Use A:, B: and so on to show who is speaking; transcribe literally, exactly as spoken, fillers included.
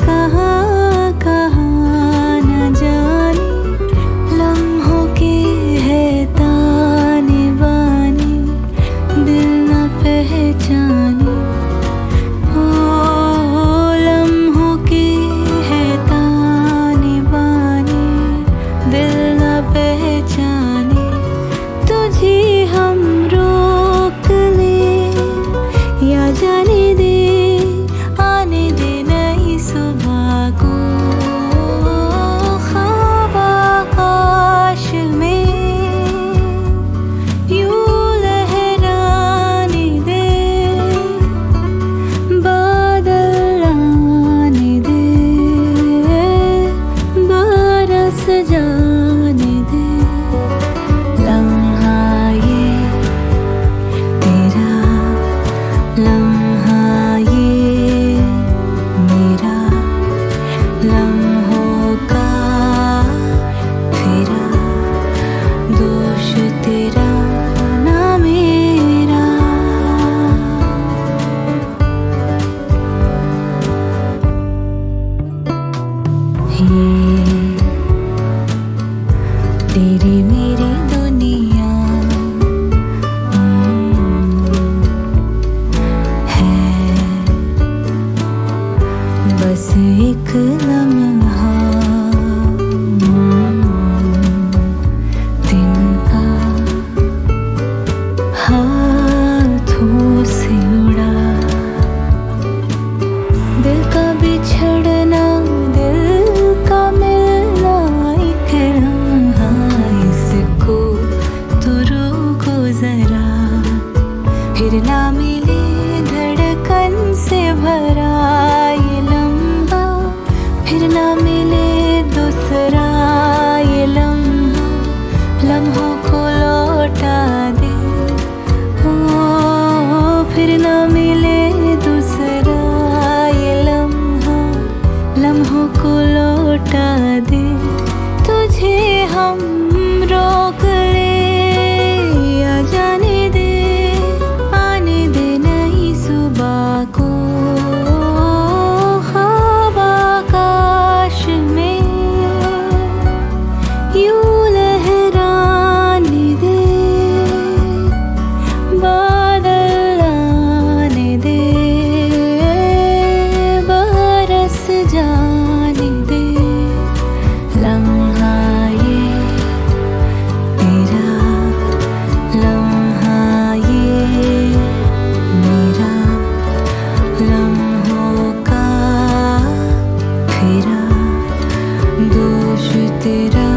A: कहाँ कहाँ न जाने, लम्हों के है ताने बाने, दिल न पहचाने। ओ लम्हों के है ताने बाने, दिल न पहचाने। तुझे हम रोक ले या जाने दे, आने दे नई सुबह को। ख्वाब आकाश में यूं लहराने दे, बादल आने दे, बरस जाने दे। लम्हा ये तेरा, लम्हा ये मेरा, लम्हों का फेरा, दोष तेरा ना मेरा। ये तेरी मेरी दुनिया बस एक लम्हा दिन का, हाथों से उड़ा। दिल का बिछड़ना, दिल का मिलना, एक लम्हा, इसको तो रोको जरा। फिर ना मिले धड़कन से भरा ये लम्हा, फिर ना मिले दूसरा ये लम्हा। लम्हों को लौटा दे, ओ फिर ना मिले दूसरा ये लम्हा। लम्हों को लौटा दे, तुझे हम रोक ले या जाने दे, आने दे नई सुबह को। ख्वाब आकाश में यूं लहराने दे, बादल आने दे, बरस जाने दे। लम्हा ये तेरा, लम्हा ये मेरा, लम्हों का फेरा, दोष तेरा